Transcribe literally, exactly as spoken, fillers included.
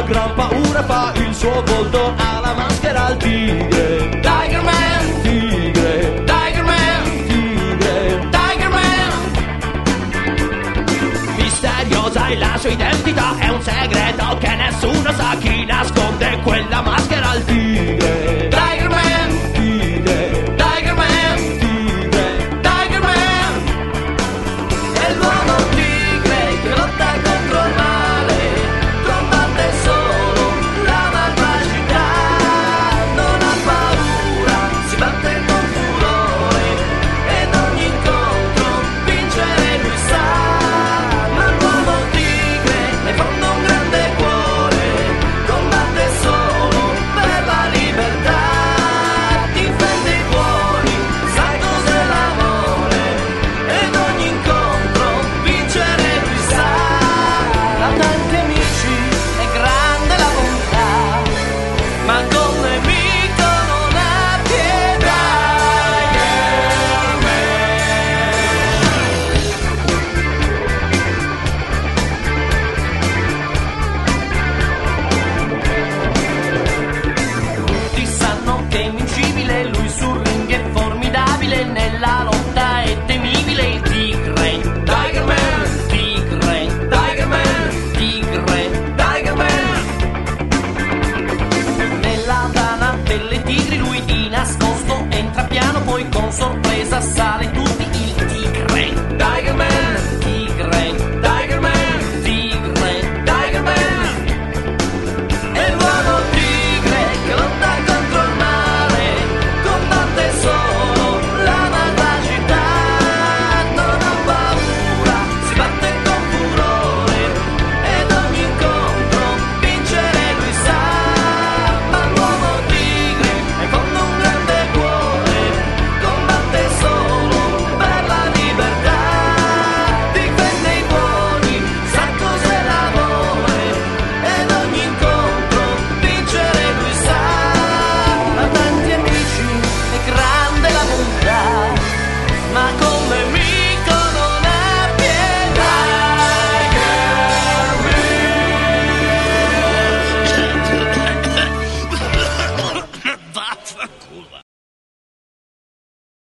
ha gran paura, fa il suo volto alla maschera al tigre. Tiger Man, tigre, Tiger Man, tigre, Tiger Man. Misteriosa è la sua identità, è un segreto che nessuno sa, chi nasconde quella maschera al tigre. Tiger Man, tigre, Tiger Man, tigre, Tiger Man. È l'uomo tigre che lotta contro il male, combatte solo la malvagità, non ha paura, si batte con furore ed ogni incontro vincere lui sa. Ma l'uomo tigre è fondo un grande cuore, combatte solo per la libertà, difende i buoni, sa cos'è l'amore ed ogni incontro vincere lui sa. Ha tanti amici, è grande la bontà, ma col nemico non ha pietà. Tutti sanno che è invincibile, lui sul ring è formidabile, nella lotta è temibile. Il tigre, Tiger Man, tigre, Tiger Man, tigre, Tiger Man. Nella tana delle tigri lui di nascosto entra piano, poi con sorpresa